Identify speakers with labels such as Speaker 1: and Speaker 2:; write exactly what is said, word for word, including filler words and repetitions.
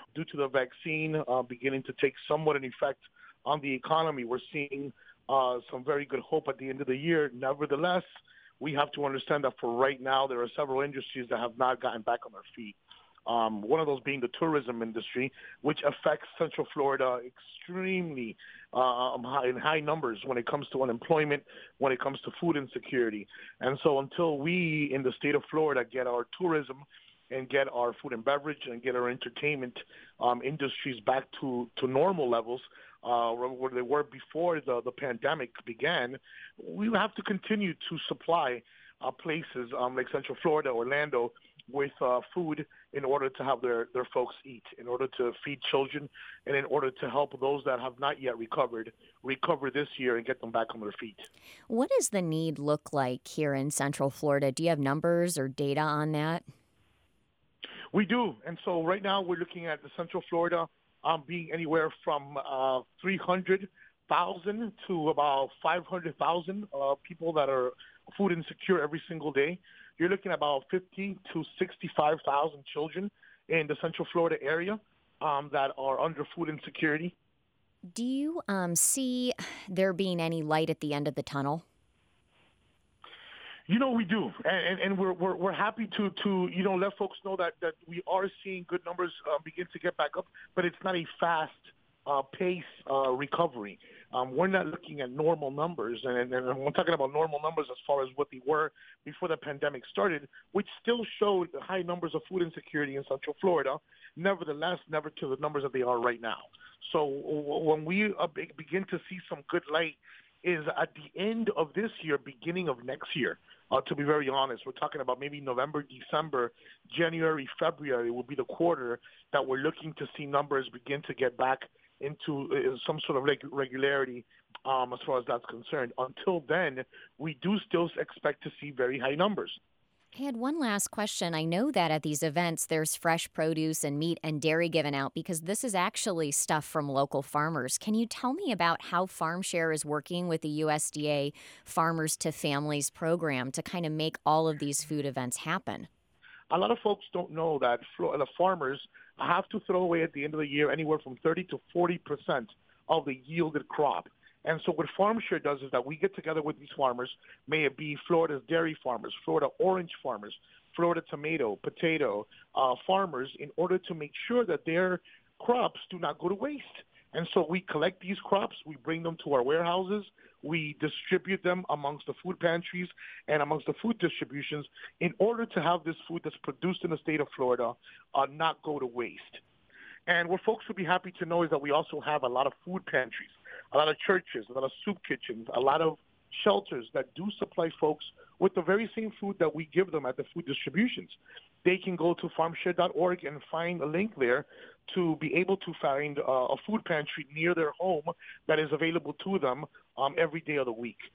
Speaker 1: due to the vaccine uh, beginning to take somewhat an effect on the economy, we're seeing uh, some very good hope at the end of the year. Nevertheless, we have to understand that for right now, there are several industries that have not gotten back on their feet. Um, one of those being the tourism industry, which affects Central Florida extremely uh, high, in high numbers when it comes to unemployment, when it comes to food insecurity. And so until we in the state of Florida get our tourism and get our food and beverage and get our entertainment um, industries back to, to normal levels, uh, where, where they were before the, the pandemic began, we have to continue to supply uh, places um, like Central Florida, Orlando, with uh, food in order to have their, their folks eat, in order to feed children, and in order to help those that have not yet recovered, recover this year and get them back on their feet.
Speaker 2: What does the need look like here in Central Florida? Do you have numbers or data on that?
Speaker 1: We do. And so right now we're looking at the Central Florida um, being anywhere from uh, three hundred thousand to about five hundred thousand uh, people that are food insecure every single day. You're looking at about fifty to sixty-five thousand children in the Central Florida area um, that are under food insecurity.
Speaker 2: Do you um, see there being any light at the end of the tunnel?
Speaker 1: You know, we do, and, and, and we're, we're we're happy to to you know let folks know that, that we are seeing good numbers uh, begin to get back up, but it's not a fast uh, pace uh, recovery. Um, we're not looking at normal numbers, and, and we're talking about normal numbers as far as what they were before the pandemic started, which still showed high numbers of food insecurity in Central Florida. Nevertheless, never to the numbers that they are right now. So when we uh, begin to see some good light is at the end of this year, beginning of next year. Uh, to be very honest, we're talking about maybe November, December, January, February will be the quarter that we're looking to see numbers begin to get back into uh, some sort of reg- regularity um, as far as that's concerned. Until then, we do still expect to see very high numbers.
Speaker 2: I had one last question. I know that at these events, there's fresh produce and meat and dairy given out because this is actually stuff from local farmers. Can you tell me about how FarmShare is working with the U S D A Farmers to Families program to kind of make all of these food events happen?
Speaker 1: A lot of folks don't know that the farmers have to throw away at the end of the year anywhere from thirty to forty percent of the yielded crop. And so what FarmShare does is that we get together with these farmers, may it be Florida's dairy farmers, Florida orange farmers, Florida tomato, potato uh, farmers, in order to make sure that their crops do not go to waste. And so we collect these crops, we bring them to our warehouses, we distribute them amongst the food pantries and amongst the food distributions in order to have this food that's produced in the state of Florida uh, not go to waste. And what folks would be happy to know is that we also have a lot of food pantries, a lot of churches, a lot of soup kitchens, a lot of shelters that do supply folks with the very same food that we give them at the food distributions. They can go to farm share dot org and find a link there to be able to find uh, a food pantry near their home that is available to them um, every day of the week.